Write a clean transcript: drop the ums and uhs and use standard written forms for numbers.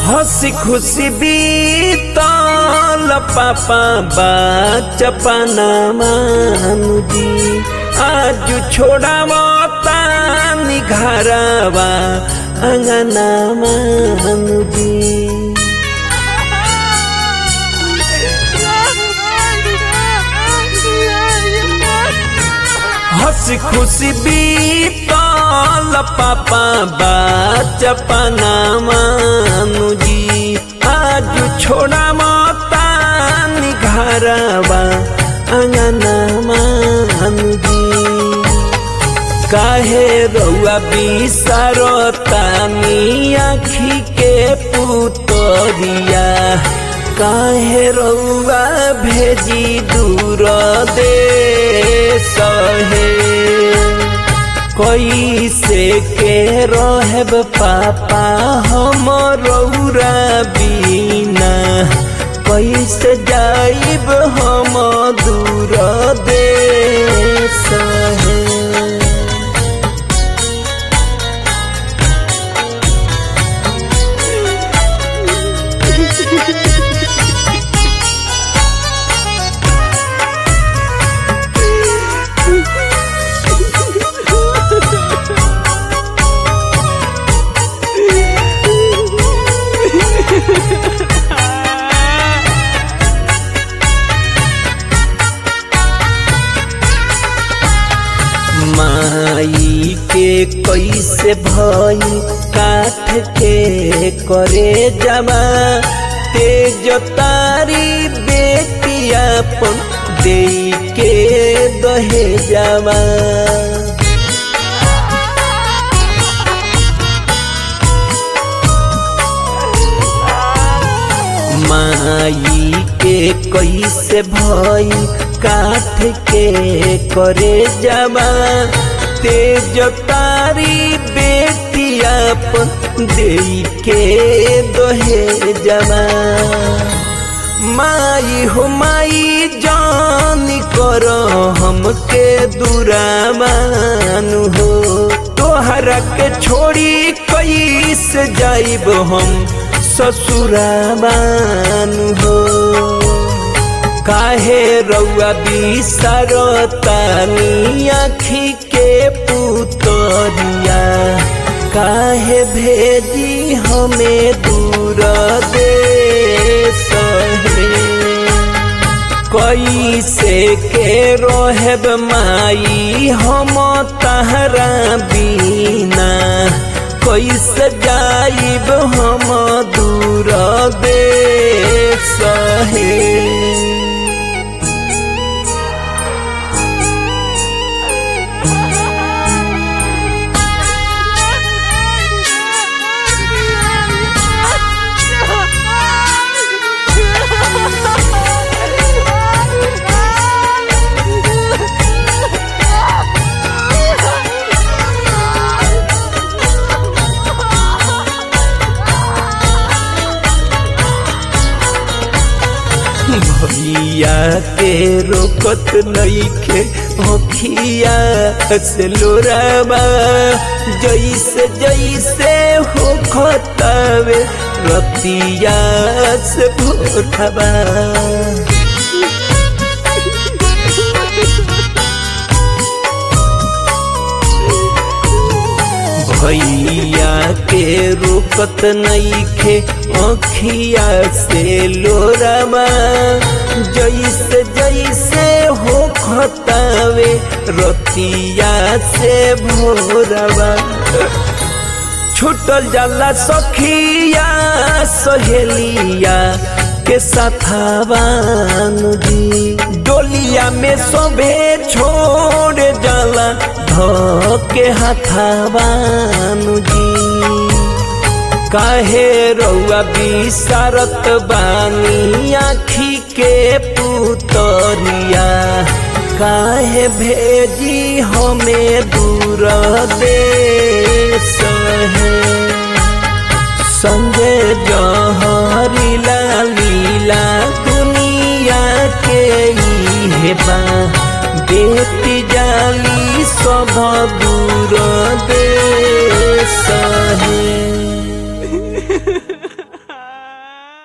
हंसी खुशी बीतल पापा बचपना मानुजी आज छोड़ावता घरवा अंगना मानुजी। हंसी खुशी बीतल पापा बचपना मानुजी आज छोड़ावता घरवा अंगना मानुजी। काहे रउआ बिसरतानी आँखी के पुतरिया काहे रउआ भेजी दूर देश है। कैसे के रहब पापा हम रउरा बिना कैसे जाइब हम दूर देश है। माई के कैसे भई काठ के करे जमा तेज तारी बेटियापन दे के दहे जमा। माई के कैसे भई काठ के करे जमा तेज तारी बेटियापन दे के दोहे जमा। माई हो माई जानी करो हमके दुरामानु हो तोहरा के छोड़ी कैसे जाइब हम ससुरामानु हो। काहे रउआ बिसरतानी आँखी के पुतरिया काहे भेजी हमें दूर देश है। कैसे के रहब माई हम तहरा बिना कैसे जाइब हम दूर देश है। भैया के रोकत नइखे होखिया से लोराबा जैसे जैसे हो खतावे रतिया से भोरबा। भैया के रोकत नइखे अखिया से लोराबा जैसे जैसे हो खतावे रतिया से भोरबा। छूटल जाला सखिया सहेलिया के साथवानु जी डोलिया में सबे छोड़ जाला धोके हाथवानु जी। काहे रउआ बिसरत बानी आँखी के पुतरिया काहे भेजी हमें दूर देश है। संजय जहरीला लीला दुनिया के इहे बा बेटी जाली सब दूर देश है।